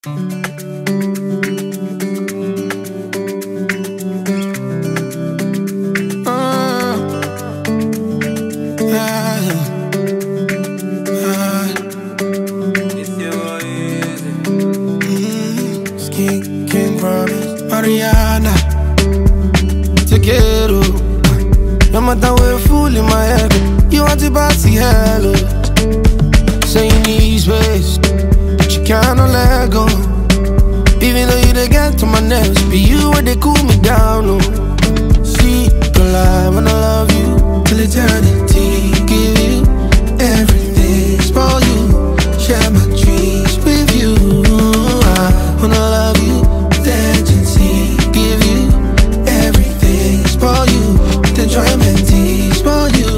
King Promise, Mariana, Tequero. No matter where fool in my head, you want to bossy hello. Say you need space, but you cannot let go. Even though you done get to my nerves, be you where they cool me down, oh. See, don't lie when I love you till eternity. Give you everything, spoil you, share my dreams with you. I wanna love you with urgency. Give you everything, spoil you with enjoyment, spoil you.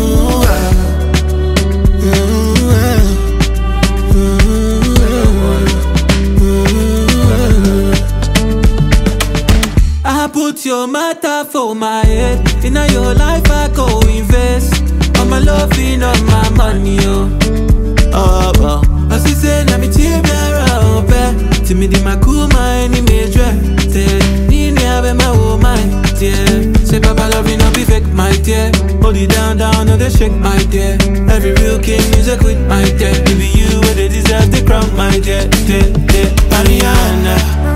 I put your matter for my head. In your life I go invest. All my love in all my money, oh. Oh, well. I see say na me team around back. Timid my cool mind, he made dread. Need have my whole mind, yeah. Say papa love you, no be fake, my dear. Hold it down, no they shake, my dear. Every real king is a queen, my dear. Maybe you where they deserve the crown, my dear, dear, dear. Ariana.